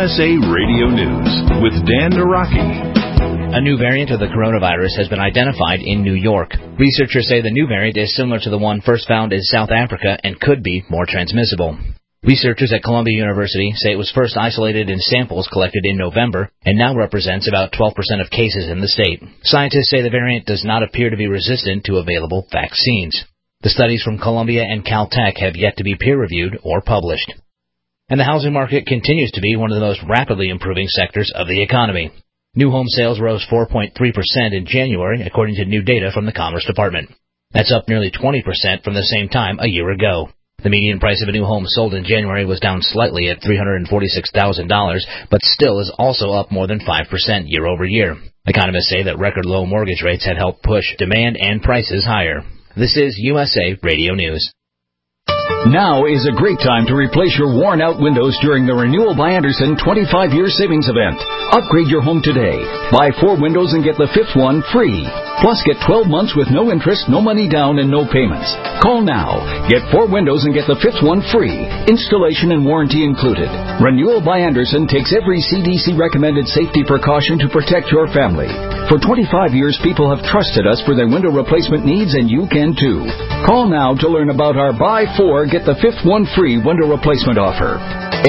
USA Radio News with Dan Naraki. A new variant of the coronavirus has been identified in New York. Researchers say the new variant is similar to the one first found in South Africa and could be more transmissible. Researchers at Columbia University say it was first isolated in samples collected in November and now represents about 12% of cases in the state. Scientists say the variant does not appear to be resistant to available vaccines. The studies from Columbia and Caltech have yet to be peer-reviewed or published. And the housing market continues to be one of the most rapidly improving sectors of the economy. New home sales rose 4.3% in January, according to new data from the Commerce Department. That's up nearly 20% from the same time a year ago. The median price of a new home sold in January was down slightly at $346,000, but still is also up more than 5% year over year. Economists say that record low mortgage rates had helped push demand and prices higher. This is USA Radio News. Now is a great time to replace your worn-out windows during the Renewal by Andersen 25-year savings event. Upgrade your home today. Buy 4 windows and get the 5th one free. Plus, get 12 months with no interest, no money down, and no payments. Call now. Get 4 windows and get the 5th one free. Installation and warranty included. Renewal by Andersen takes every CDC-recommended safety precaution to protect your family. For 25 years, people have trusted us for their window replacement needs, and you can too. Call now to learn about our Buy 4, Get the 5th one free window replacement offer.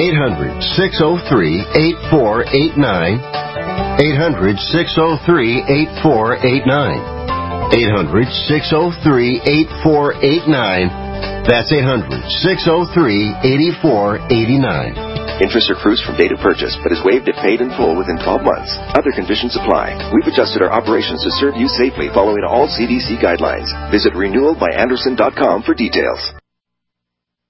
800-603-8489. 800-603-8489. 800-603-8489. That's 800-603-8489. Interest accrues from date of purchase, but is waived if paid in full within 12 months. Other conditions apply. We've adjusted our operations to serve you safely following all CDC guidelines. Visit renewalbyandersen.com for details.